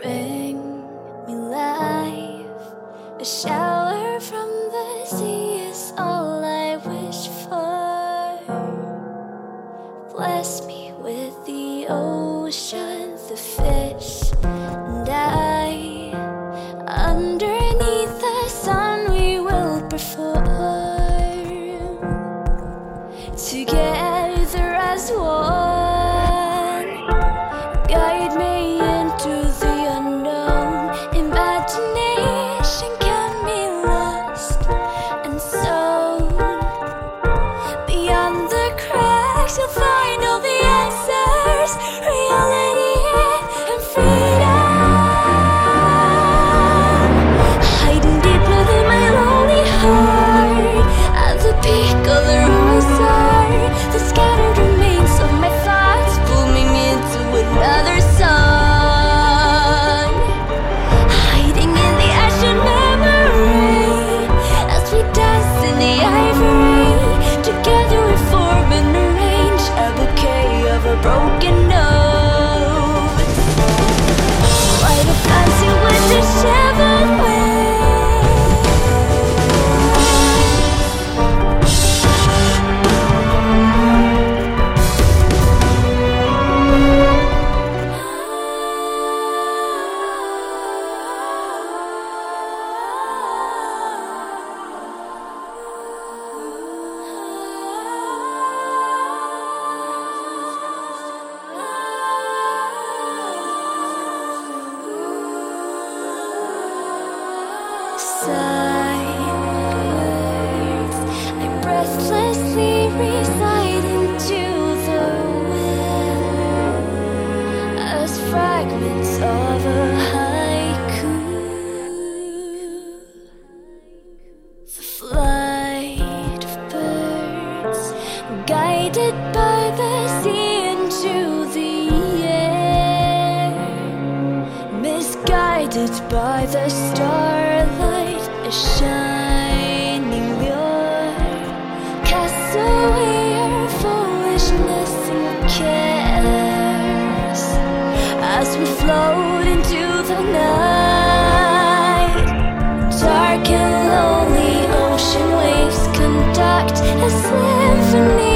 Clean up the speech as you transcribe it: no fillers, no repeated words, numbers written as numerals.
Bring me life, a shower from the sea is all I wish for. Bless me with the ocean, the fish, and I. Underneath the sun we will perform, together as one. Guide me into the unknown. Imagination can be lost and sown. Beyond the cracks you'll find all the answers, reality and freedom. Hiding deep within my lonely heart, at the peak of the rosary, the scattered remains of my thoughts booming into another song. Hiding in the ash of memory, as we dance in the ivory, together we form and arrange a bouquet of a broken notes. Light a fancy with disheveled wings. Silence, I breathlessly recite into the wind as fragments of a haiku. The flight of birds, guided by the sea into the air, misguided by the starlight, a shining lure. Cast away our foolishness and cares as we float into the night. Dark and lonely ocean waves conduct a symphony.